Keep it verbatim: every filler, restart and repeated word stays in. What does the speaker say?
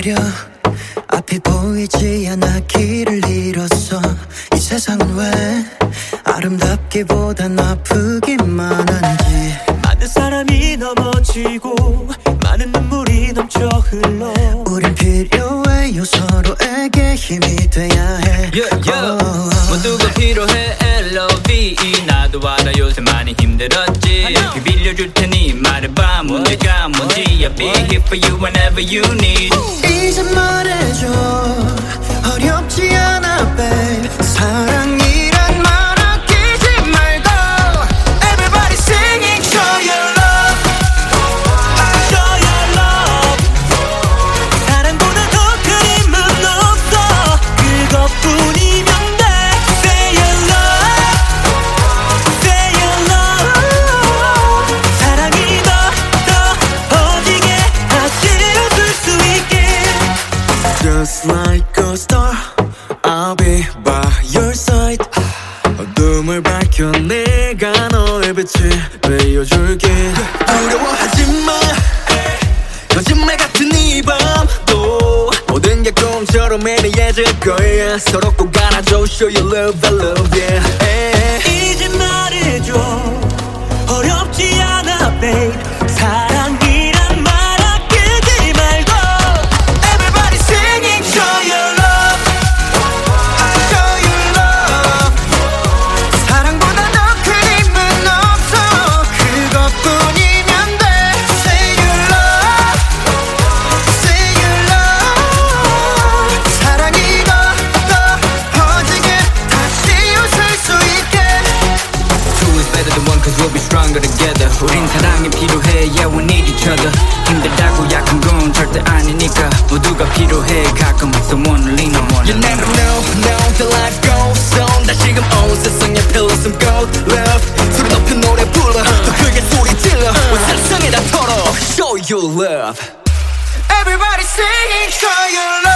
내려 앞이 보이지 않아 길을 잃었어. 이 세상은 왜 아름답기보단 아프기만 한지. 많은 사람이 넘어지고 많은 눈물이 넘쳐 흘러. 우린 필요해요, 서로에게 힘이 돼야 해. yeah, yeah. oh. 모두가 필요해 엘오브이. 나도 알아 요새 많이 힘들었지. 그 빌려줄 테니 말해봐 문제가 뭔지. I'll be here for you whenever you need. 이제 말해줘 어렵지 않아 babe. 사랑이란 말 아끼지 말고 Everybody singing show your love. Show your love. 사랑보다 더 큰 힘은 없어. 그것뿐이면 돼. Say your love. Say your love. 사랑이 더 더 퍼지게 다시 웃을 수 있게. Just like a star, I'll be by your side. 어둠을 밝혀 내가 너의 빛을 비춰줄게. 두려워하지마 거짓말 같은 이 밤도 모든 게 꿈처럼 애매해질 거야. 서로 꼭 안아줘. Show your love, I love yeah. 이제 말해줘 어렵지 않아 babe. 사랑이란 말 아끼지 말고 Everybody singing show your love. Show your love. 사랑보다 더 큰 힘은 없어. 그것뿐이면 돼. Say your love. Say your love. 사랑이 더 더 퍼지게 다시 웃을 수 있게. Two is better than one cause we'll be stronger together. 우린 사랑이 필요해 yeah we need each other. 힘들다고 약한 건 절대 아니니까. 모두가 필요해 가끔 someone lean on one. You never know, know the life goes on. 다시금 온 세상에 pillow some gold love. 소리 높여 노래 불러 더 크게 소리 질러. 온 세상에 다 털어. Show your love. Everybody singing show your love.